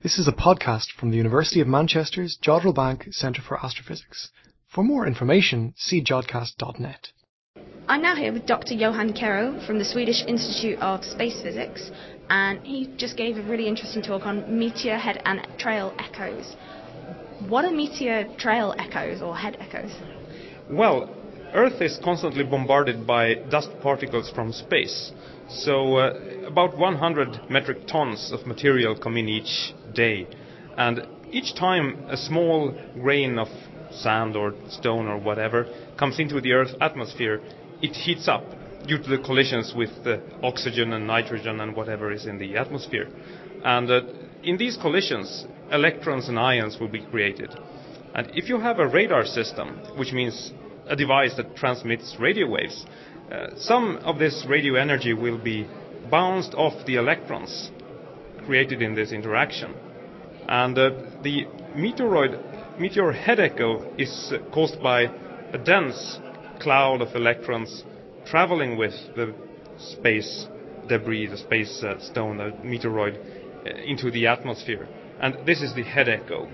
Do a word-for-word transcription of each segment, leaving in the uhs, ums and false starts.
This is a podcast from the University of Manchester's Jodrell Bank Centre for Astrophysics. For more information, see jodcast dot net. I'm now here with Doctor Johan Kero from the Swedish Institute of Space Physics, and he just gave a really interesting talk on meteor head and trail echoes. What are meteor trail echoes or head echoes? Well, Earth is constantly bombarded by dust particles from space. So uh, about one hundred metric tons of material come in each day. And each time a small grain of sand or stone or whatever comes into the Earth's atmosphere, it heats up due to the collisions with the oxygen and nitrogen and whatever is in the atmosphere. And uh, in these collisions, electrons and ions will be created. And if you have a radar system, which means a device that transmits radio waves, uh, some of this radio energy will be bounced off the electrons created in this interaction. And uh, the meteoroid, meteor head echo is uh, caused by a dense cloud of electrons traveling with the space debris, the space uh, stone, the meteoroid, uh, into the atmosphere. And this is the head echo.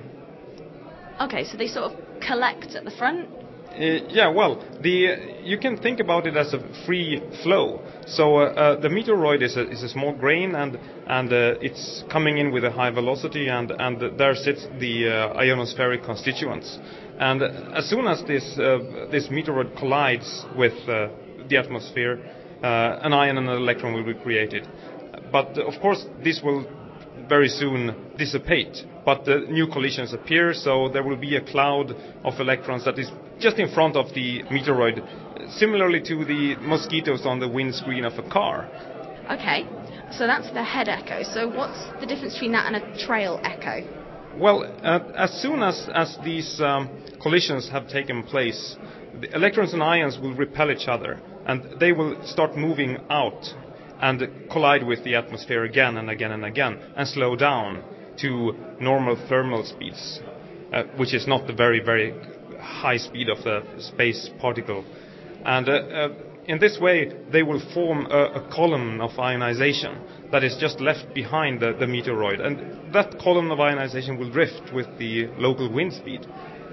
Okay, so they sort of collect at the front? Uh, yeah, well, the uh, you can think about it as a free flow. So uh, uh, the meteoroid is a, is a small grain, and and uh, it's coming in with a high velocity, and and there sits the uh, ionospheric constituents. And as soon as this uh, this meteoroid collides with uh, the atmosphere, uh, an ion and an electron will be created. But uh, of course, this will very soon dissipate. But uh, new collisions appear, so there will be a cloud of electrons that is just in front of the meteoroid, similarly to the mosquitoes on the windscreen of a car. Okay, so that's the head echo. So what's the difference between that and a trail echo? Well, uh, as soon as, as these um, collisions have taken place, the electrons and ions will repel each other, and they will start moving out and collide with the atmosphere again and again and again, and slow down to normal thermal speeds, uh, which is not the very, very high speed of the space particle. And uh, uh, in this way, they will form a, a column of ionization that is just left behind the, the meteoroid. And that column of ionization will drift with the local wind speed.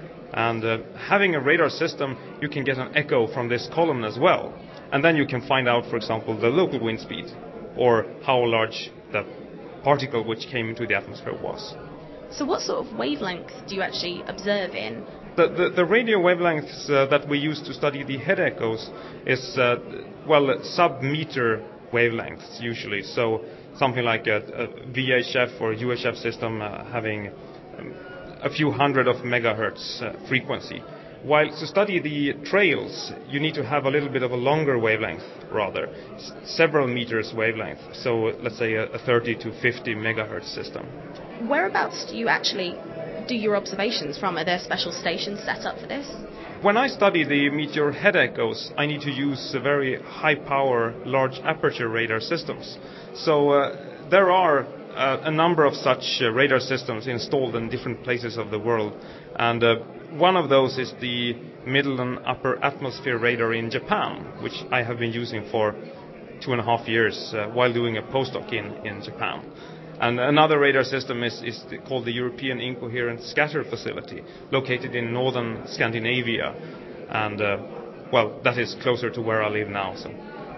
And uh, having a radar system, you can get an echo from this column as well. And then you can find out, for example, the local wind speed, or how large the particle which came into the atmosphere was. So what sort of wavelength do you actually observe in? The, the, the radio wavelengths uh, that we use to study the head echoes is, uh, well, sub-meter wavelengths usually. So something like a, a V H F or U H F system uh, having um, a few hundred of megahertz uh, frequency. While to study the trails, you need to have a little bit of a longer wavelength, rather, s- several meters wavelength. So uh, let's say a, a thirty to fifty megahertz system. Whereabouts do you actually do your observations from? Are there special stations set up for this? When I study the meteor head echoes, I need to use uh, very high-power, large aperture radar systems. So uh, there are uh, a number of such uh, radar systems installed in different places of the world, and uh, one of those is the middle and upper atmosphere radar in Japan, which I have been using for two and a half years uh, while doing a postdoc in, in Japan. And another radar system is, is the, called the European Incoherent Scatter Facility, located in northern Scandinavia. And, uh, well, that is closer to where I live now. So,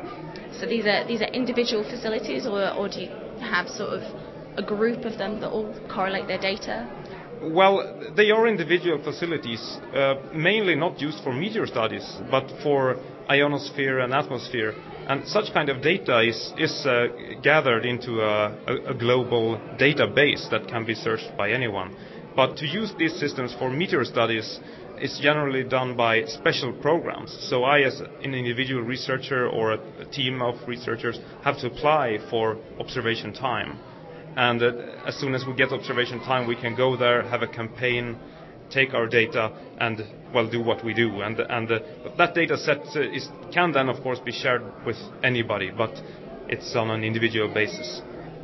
so these are these are individual facilities, or, or do you have sort of a group of them that all correlate their data? Well, they are individual facilities, uh, mainly not used for meteor studies, but for ionosphere and atmosphere. And such kind of data is, is uh, gathered into a, a, a global database that can be searched by anyone. But to use these systems for meteor studies is generally done by special programs. So I, as an individual researcher or a, a team of researchers, have to apply for observation time. And uh, as soon as we get observation time, we can go there, have a campaign, take our data, and, well, do what we do. And and uh, that data set uh, is, can then, of course, be shared with anybody, but it's on an individual basis.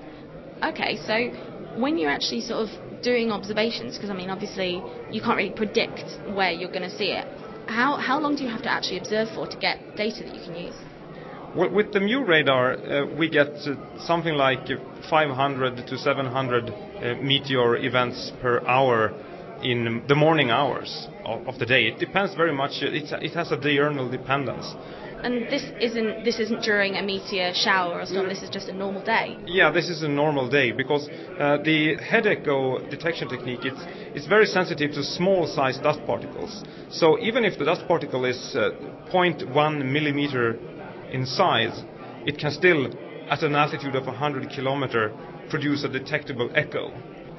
Okay, so when you're actually sort of doing observations, because, I mean, obviously you can't really predict where you're going to see it, how how long do you have to actually observe for to get data that you can use? Well, with the Mu radar, uh, we get uh, something like five hundred to seven hundred uh, meteor events per hour in the morning hours of, of the day. It depends very much. It's, it has a diurnal dependence. And this isn't this isn't during a meteor shower or storm. This is just a normal day. Yeah, this is a normal day because uh, the head echo detection technique it's it's very sensitive to small sized dust particles. So even if the dust particle is uh, zero point one millimeter in size, it can still, at an altitude of one hundred kilometers, produce a detectable echo.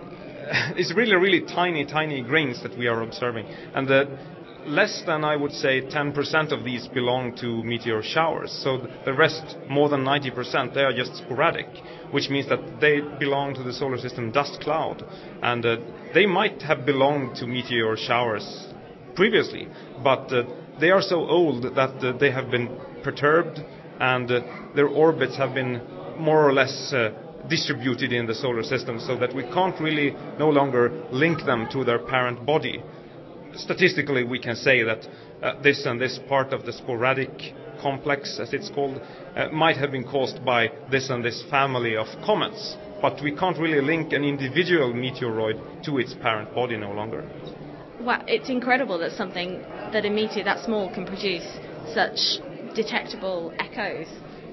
It's really, really tiny, tiny grains that we are observing, and the less than, I would say, ten percent of these belong to meteor showers. So the rest, more than ninety percent, they are just sporadic, which means that they belong to the solar system dust cloud. And uh, they might have belonged to meteor showers previously, but uh, they are so old that uh, they have been perturbed, and uh, their orbits have been more or less uh, distributed in the solar system, so that we can't really no longer link them to their parent body. Statistically, we can say that uh, this and this part of the sporadic complex, as it's called, uh, might have been caused by this and this family of comets, but we can't really link an individual meteoroid to its parent body no longer. Wow, it's incredible that something that a meteor that small can produce such detectable echoes.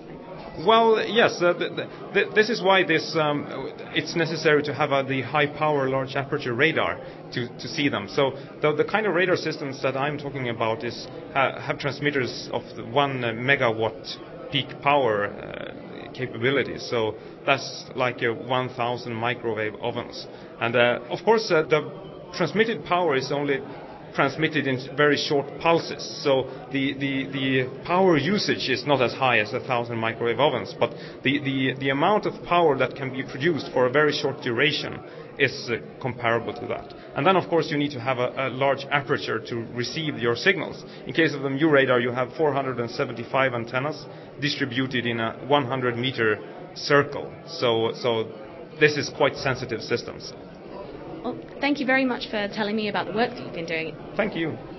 Well, yes, uh, th- th- this is why this um, it's necessary to have uh, the high-power, large aperture radar to, to see them. So the, the kind of radar systems that I'm talking about is uh, have transmitters of one uh, megawatt peak power uh, capability. So that's like uh, one thousand microwave ovens. And uh, of course, uh, the transmitted power is only transmitted in very short pulses, so the, the, the power usage is not as high as a thousand microwave ovens, but the, the, the amount of power that can be produced for a very short duration is uh, comparable to that. And then of course you need to have a, a large aperture to receive your signals. In case of the Mu radar, you have four hundred seventy-five antennas distributed in a one hundred meter circle, so, so this is quite sensitive systems. Well, thank you very much for telling me about the work that you've been doing. Thank you.